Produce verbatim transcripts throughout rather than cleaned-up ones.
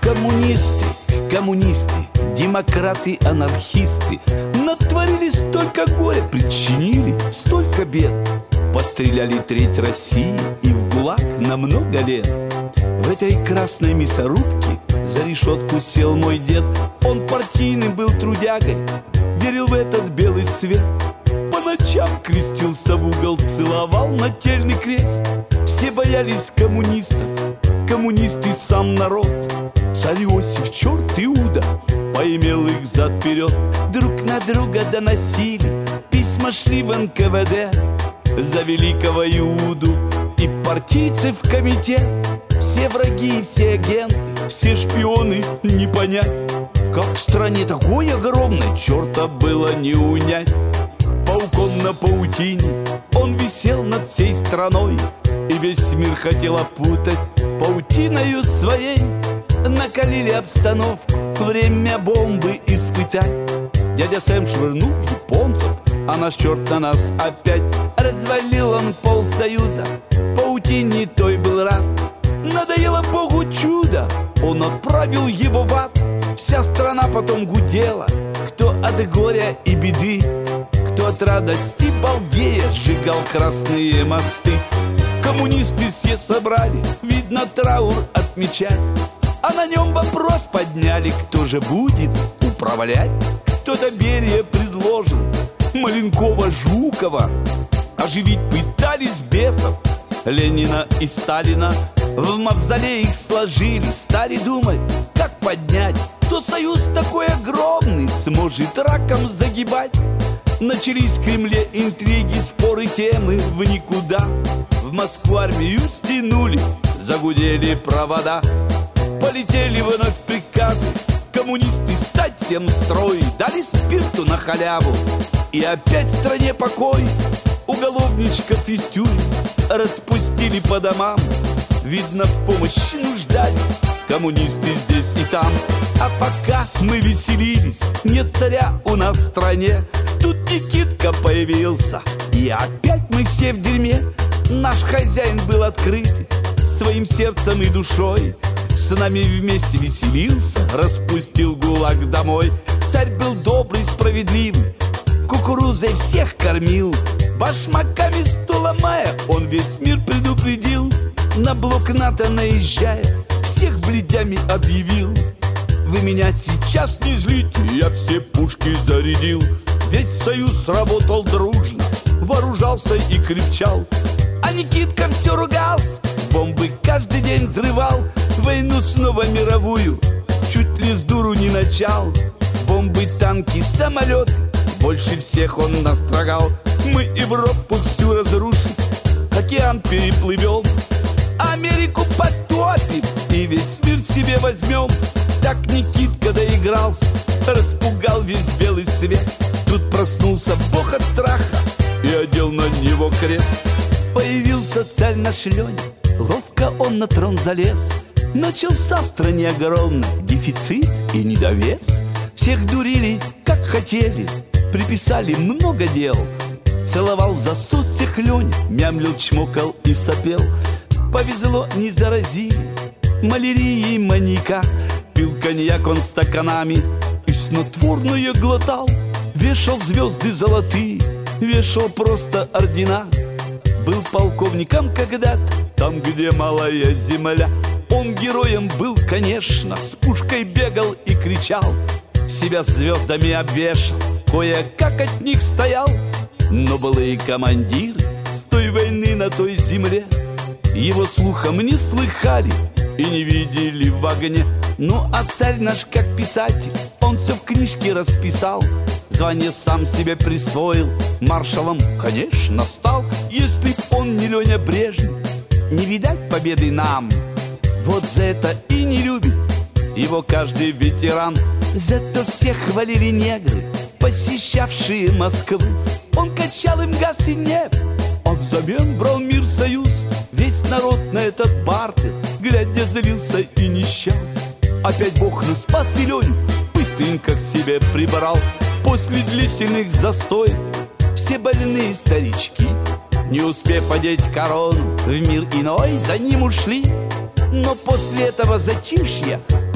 Коммунисты, коммунисты, демократы, анархисты натворили столько горя, причинили столько бед. Постреляли треть России и в ГУЛАГ на много лет. В этой красной мясорубке за решетку сел мой дед. Он партийным был трудягой, верил в этот белый свет. По ночам крестился в угол, целовал нательный крест. Все боялись коммунистов, коммунисты сам народ. Царь Иосиф, черт Иуда, поимел их зад-вперед. Друг на друга доносили, письма шли в эн ка вэ дэ за великого Иуду и партийцев в комитет. Все враги, все агенты, все шпионы, не понять, как в стране такой огромной черта было не унять. Пауком на паутине он висел над всей страной, и весь мир хотел опутать паутиною своей. Накалили обстановку, время бомбы испытать. Дядя Сэм швырнул в японцев, а наш черт на нас опять. Развалил он полсоюза, паутине той был рад. Надоело Богу чудо, он отправил его в ад. Вся страна потом гудела, кто от горя и беды, кто от радости балдея сжигал красные мосты. Коммунисты все собрали, видно, траур отмечать, а на нем вопрос подняли, кто же будет управлять. Кто-то Берия предложил Маленкова-Жукова, оживить пытались бесов Ленина и Сталина. В мавзолей их сложили, стали думать, как поднять. Кто союз такой огромный сможет раком загибать? Начались в Кремле интриги, споры, темы в никуда. В Москву армию стянули, загудели провода. Полетели вновь приказы, коммунисты стать всем строй. Дали спирту на халяву, и опять в стране покой. Уголовничков из тюрьмы распустили по домам. Видно, в помощи нуждались коммунисты здесь и там. А пока мы веселились, нет царя у нас в стране, тут Никитка появился, и опять мы все в дерьме. Наш хозяин был открыт своим сердцем и душой, с нами вместе веселился, распустил ГУЛАГ домой. Царь был добрый, справедливый, кукурузой всех кормил, башмаками стул ломая, он весь мир предупредил. На блок НАТО наезжая, всех бледями объявил: вы меня сейчас не злите, я все пушки зарядил. Ведь союз работал дружно, вооружался и крепчал. А Никитка все ругался, бомбы каждый день взрывал. Войну снова мировую чуть ли с дуру не начал. Бомбы, танки, самолеты, больше всех он настрогал. Мы Европу всю разрушим, океан переплывем, Америку потопим и весь мир себе возьмем. Так Никитка доигрался, распугал весь белый свет. Тут проснулся Бог от страха и одел на него крест. Появился царь наш Леня, ловко он на трон залез. Начался в стране огромный дефицит и недовес. Всех дурили, как хотели, приписали много дел. Целовал в засос всех Леня, мямлил, чмокал и сопел. Повезло, не заразили малярией маньяка. Пил коньяк он стаканами и снотворное глотал. Вешал звезды золотые, вешал просто ордена. Был полковником когда-то, там, где малая земля. Он героем был, конечно, с пушкой бегал и кричал. Себя звездами обвешал, кое-как от них стоял. Но былые командиры с той войны на той земле его слухом не слыхали и не видели в огне. Ну а царь наш как писатель, он все в книжке расписал. Звание сам себе присвоил, маршалом, конечно, стал. Если б он не Леня Брежнев, не видать победы нам. Вот за это и не любит его каждый ветеран. Зато всех хвалили негры, посещавшие Москву. Он качал им газ и нефть, а взамен брал мир союз. Весь народ на этот бартер, глядя, злился и нищал. Опять Бог нас спас и Леню быстренько к себе прибрал. После длительных застоев все больные старички, не успев одеть корону, в мир иной за ним ушли. Но после этого затишья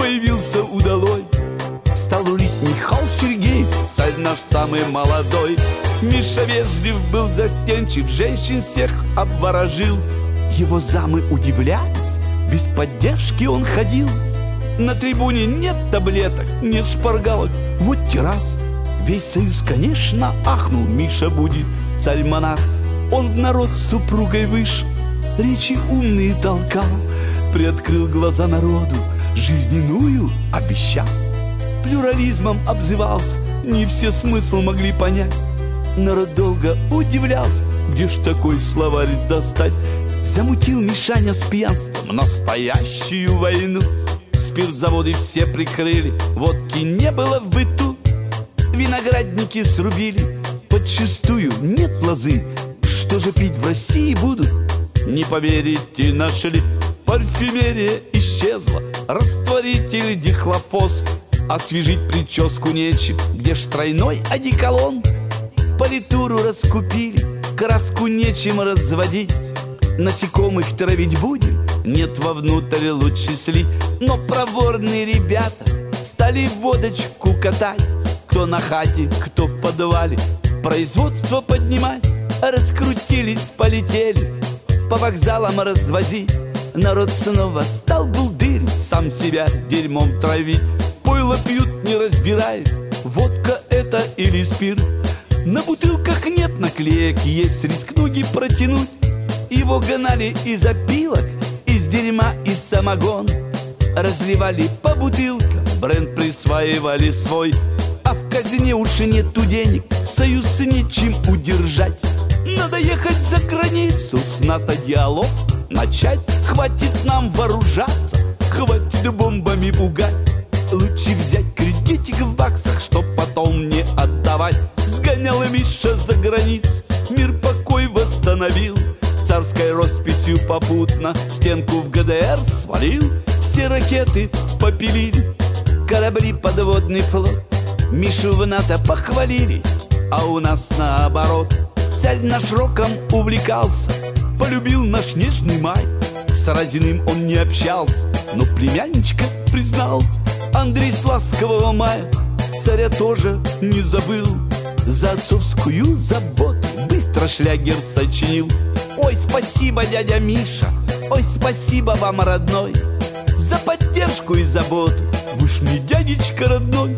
появился удалой. Стал рулить Михаил Сергеев, царь наш самый молодой. Миша вежлив был, застенчив, женщин всех обворожил. Его замы удивлялись, без поддержки он ходил. На трибуне нет таблеток, нет шпаргалок, вот террас. Весь союз, конечно, ахнул, Миша будет царь-монарх. Он в народ с супругой вышел, речи умные толкал, приоткрыл глаза народу, жизненную обещал. Плюрализмом обзывался, не все смысл могли понять. Народ долго удивлялся, где ж такой словарь достать. Замутил Мишаня с пьянством настоящую войну. Спиртзаводы все прикрыли, водки не было в быту. Виноградники срубили, подчистую нет лозы. Что же пить в России будут? Не поверите, нашли. Парфюмерия исчезла, растворитель дихлофос. Освежить прическу нечем, где ж тройной одеколон? Политуру раскупили, краску нечем разводить. Насекомых травить будем, нет вовнутрь лучше сли. Но проворные ребята стали водочку катать. Кто на хате, кто в подвале, производство поднимать. Раскрутились, полетели, по вокзалам развозить. Народ снова стал булдырить, сам себя дерьмом травить. Пойло пьют, не разбирает, водка это или спирт. На бутылках нет наклеек, есть риск ноги протянуть. Его гнали из опилок, из дерьма, из самогон. Разливали по бутылкам, бренд присваивали свой. А в казине уж и нету денег, союз нечем удержать. Надо ехать за границу, с НАТО диалог начать. Хватит нам вооружаться, хватит бомбами пугать. Лучше взять кредитик в баксах, чтоб потом не отдавать. Сгонял Миша за границу, мир покой восстановил. Царской росписью попутно стенку в ГДР свалил. Все ракеты попилили, корабли подводный флот. Мишу в НАТО похвалили, а у нас наоборот. Царь наш роком увлекался, полюбил наш нежный май. С Разиным он не общался, но племянничка признал. Андрей с ласкового мая царя тоже не забыл. За отцовскую заботу быстро шлягер сочинил. Ой, спасибо, дядя Миша, ой, спасибо вам, родной, за поддержку и заботу, вы ж мне дядечка родной.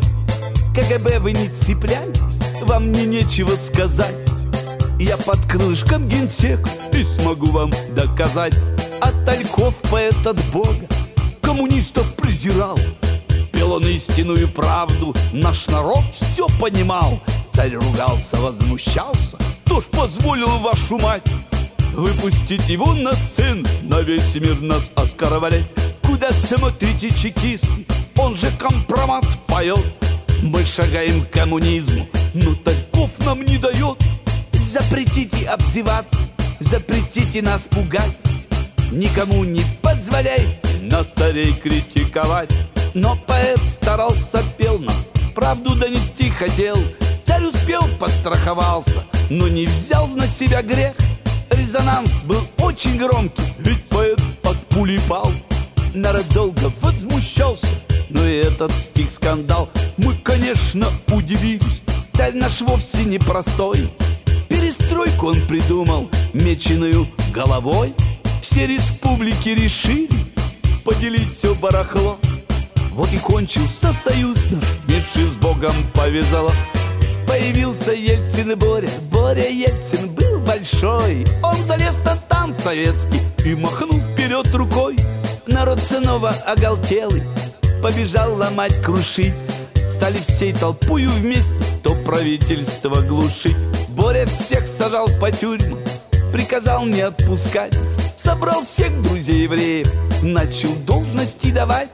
КГБ вы не цепляйтесь, вам мне нечего сказать. Я под крылышком генсек и смогу вам доказать. А Тальков, поэт от Бога, коммунистов презирал. Пел он истинную правду, наш народ все понимал. Царь ругался, возмущался, кто ж позволил вашу мать выпустить его на сцену, на весь мир нас оскорблять? Куда смотрите, чекисты, он же компромат поет. Мы шагаем к коммунизму, но Тальков нам не дает. Запретите обзываться, запретите нас пугать. Никому не позволяйте нас царей критиковать. Но поэт старался, пел нам, правду донести хотел. Царь успел, подстраховался, но не взял на себя грех. Резонанс был очень громкий, ведь поэт от пули пал. Народ долго возмущался, но и этот стих скандал. Мы, конечно, удивились, царь наш вовсе не простой. Перестройку он придумал, меченую головой. Все республики решили поделить все барахло. Вот и кончился союз наш, Миши с Богом повязало. Появился Ельцин и Боря, Боря Ельцин был большой. Он залез на танк советский и махнул вперед рукой. Народ снова оголтелый побежал ломать, крушить. Стали всей толпою вместе то правительство глушить. Боря всех сажал по тюрьмам, приказал не отпускать. Собрал всех друзей евреев, начал должности давать.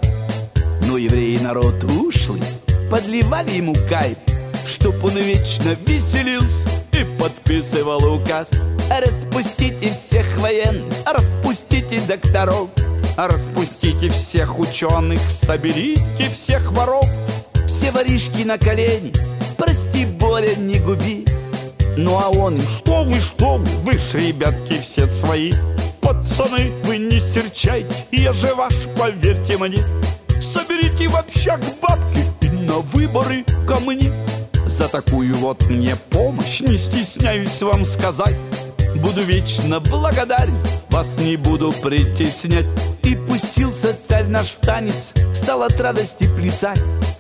Но евреи народ ушлый, подливали ему кайф, чтоб он вечно веселился и подписывал указ. Распустите всех военных, распустите докторов, распустите всех ученых, соберите всех воров. Все воришки на колени, прости, Боря, не губи. Ну а он им: что вы, что вы, вы ж, ребятки, все свои. Пацаны, вы не серчайте, я же ваш, поверьте мне. Соберите общак бабки и на выборы ко мне. За такую вот мне помощь, не стесняюсь вам сказать, буду вечно благодарен, вас не буду притеснять. И пустился царь наш в танец, стал от радости плясать.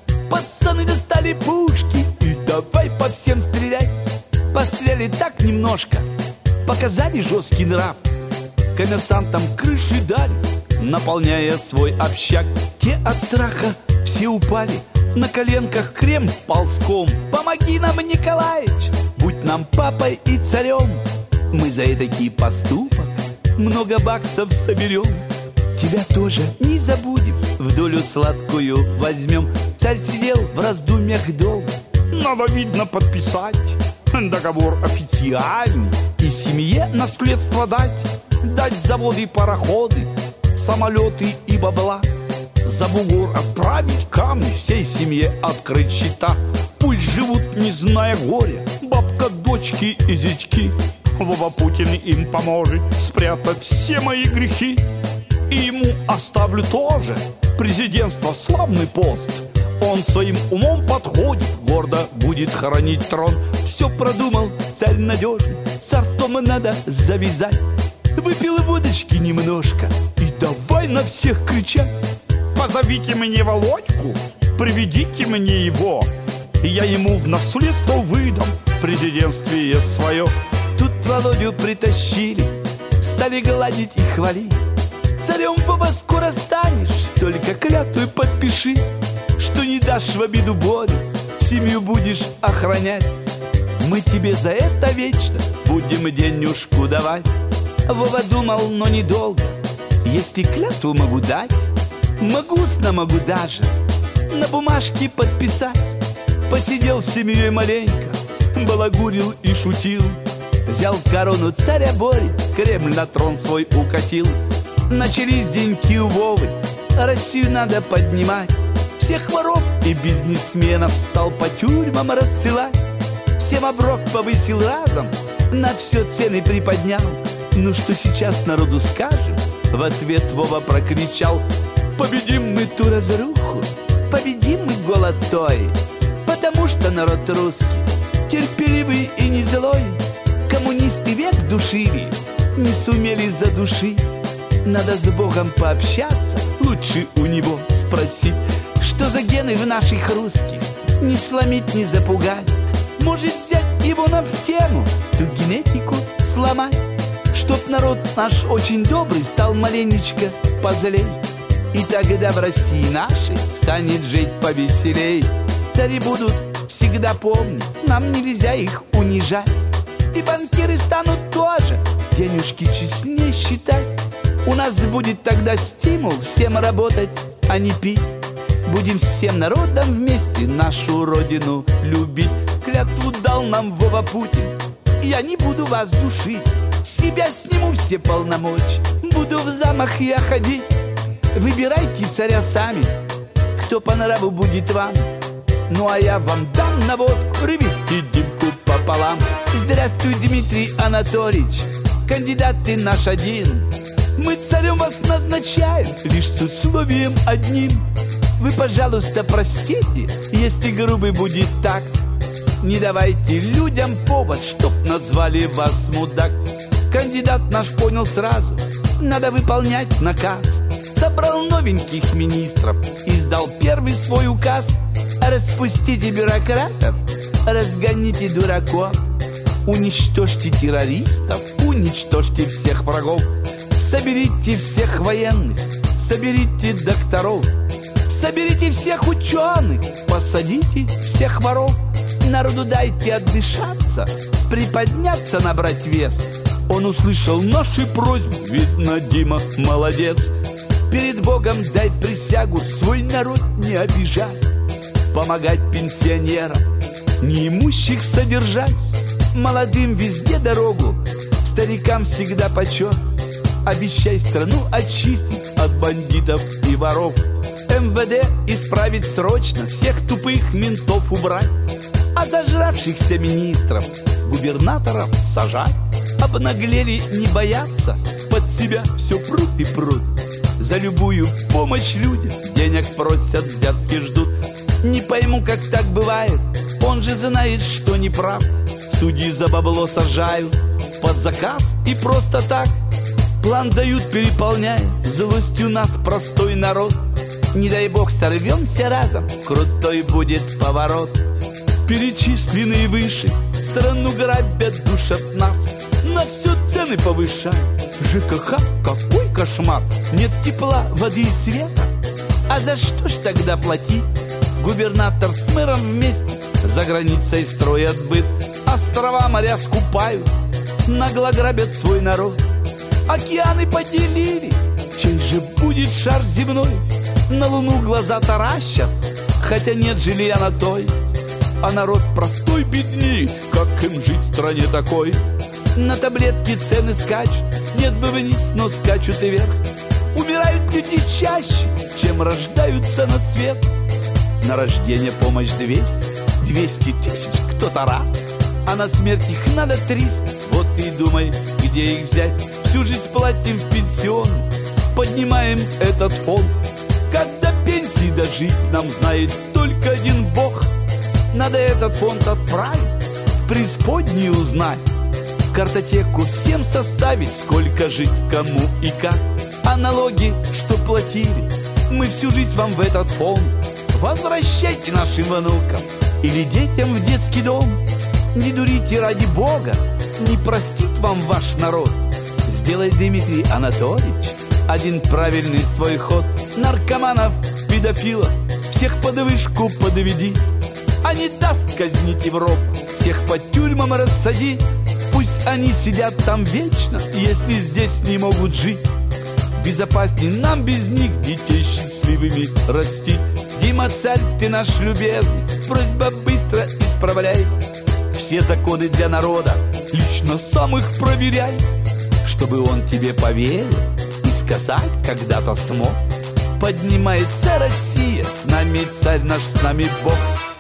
Пацаны достали пушки и давай по всем стрелять. Постреляли так немножко, показали жесткий нрав. Коммерсантам крыши дали, наполняя свой общак. Те от страха все упали, на коленках крем ползком. Помоги нам, Николаич, будь нам папой и царем. Мы за этакий поступок много баксов соберем. Тебя тоже не забудем, в долю сладкую возьмем. Царь сидел в раздумьях долго, надо, видно, подписать договор официальный и семье наследство дать. Дать заводы, пароходы, самолеты и бабла. За бугор отправить камни, всей семье открыть счета. Пусть живут, не зная горя, бабка, дочки и зятьки. Вова Путин им поможет спрятать все мои грехи. И ему оставлю тоже президентство, славный пост. Он своим умом подходит, гордо будет хранить трон. Все продумал, царь надежный, царством надо завязать. Выпил водочки немножко и давай на всех кричать. Позовите мне Володьку, приведите мне его, и я ему в наследство выдам президентствие свое. Тут Володю притащили, стали гладить и хвалить. Царем, Вова, скоро станешь, только клятву подпиши, что не дашь в обиду Борю, семью будешь охранять. Мы тебе за это вечно будем денежку давать. Вова думал, но недолго, если клятву могу дать, могу устно, могу даже на бумажке подписать. Посидел с семьей маленько, балагурил и шутил. Взял корону царя Бори, Кремль на трон свой укатил. Начались деньки у Вовы, Россию надо поднимать. Всех воров и бизнесменов стал по тюрьмам рассылать. Всем оброк повысил разом, на все цены приподнял. Ну что сейчас народу скажем? В ответ Вова прокричал: победим мы ту разруху, победим мы голод той. Потому что народ русский терпеливый и не злой. Коммунисты век душили, не сумели задушить. Надо с Богом пообщаться, лучше у него спросить, что за гены в наших русских, не сломить, не запугать. Может взять его нам в тему, ту генетику сломать, чтоб народ наш очень добрый стал маленечко позлей. И тогда в России нашей станет жить повеселей. Цари будут всегда помнить, нам нельзя их унижать. И банкиры станут тоже денежки честнее считать. У нас будет тогда стимул всем работать, а не пить. Будем всем народом вместе нашу родину любить. Клятву дал нам Вова Путин, я не буду вас душить. Себя сниму все полномочия, буду в замах я ходить. Выбирайте царя сами, кто по нраву будет вам. Ну а я вам дам наводку, рвите Димку пополам. Здравствуй, Дмитрий Анатольевич, кандидат ты наш один. Мы царем вас назначаем лишь с условием одним. Вы, пожалуйста, простите, если грубый будет так. Не давайте людям повод, чтоб назвали вас мудак. Кандидат наш понял сразу, надо выполнять наказ. Собрал новеньких министров, издал первый свой указ. Распустите бюрократов, разгоните дураков. Уничтожьте террористов, уничтожьте всех врагов. Соберите всех военных, соберите докторов. Соберите всех ученых, посадите всех воров. Народу дайте отдышаться, приподняться, набрать вес. Он услышал наши просьбы, видно, Дима молодец. Перед Богом дай присягу, свой народ не обижать. Помогать пенсионерам, неимущих содержать. Молодым везде дорогу, старикам всегда почет. Обещай страну очистить от бандитов и воров. эм вэ дэ исправить срочно, всех тупых ментов убрать. А зажравшихся министров, губернаторов сажать. Обнаглели, не боятся, под себя все прут и прут. За любую помощь людям денег просят, взятки ждут. Не пойму, как так бывает, он же знает, что не прав. Судьи за бабло сажают под заказ и просто так. План дают, переполняя, злостью нас простой народ. Не дай бог сорвемся разом, крутой будет поворот. Перечисленные выше страну грабят, душат нас, на все цены повышают. ЖКХ, какой кошмар, нет тепла, воды и света. А за что ж тогда платить? Губернатор с мэром вместе за границей строят быт. Острова, моря скупают, нагло грабят свой народ. Океаны поделили, чей же будет шар земной? На луну глаза таращат, хотя нет жилья на той. А народ простой беднеет, как им жить в стране такой? На таблетки цены скачут, нет бы вниз, но скачут и вверх. Умирают люди чаще, чем рождаются на свет. На рождение помощь двести, двести тысяч кто-то рад, а на смерть их надо триста. Вот и думай, где их взять. Всю жизнь платим в пенсион, поднимаем этот фонд. Как до пенсии дожить, нам знает только один Бог. Надо этот фонд отправить, в преисподнюю узнать, картотеку всем составить, сколько жить, кому и как. А налоги, что платили, мы всю жизнь вам в этот фонд. Возвращайте нашим внукам или детям в детский дом. Не дурите ради Бога, не простит вам ваш народ. Сделай, Дмитрий Анатольевич, один правильный свой ход. Наркоманов, педофилов, всех под вышку подведи. А не даст казнить Европу, всех по тюрьмам рассади. Пусть они сидят там вечно, если здесь не могут жить. Безопасней нам без них детей счастливыми расти. Дима, царь ты наш любезный, просьба быстро исправляй. Все законы для народа лично сам их проверяй, чтобы он тебе поверил и сказать когда-то смог: поднимается Россия, с нами царь наш, с нами Бог.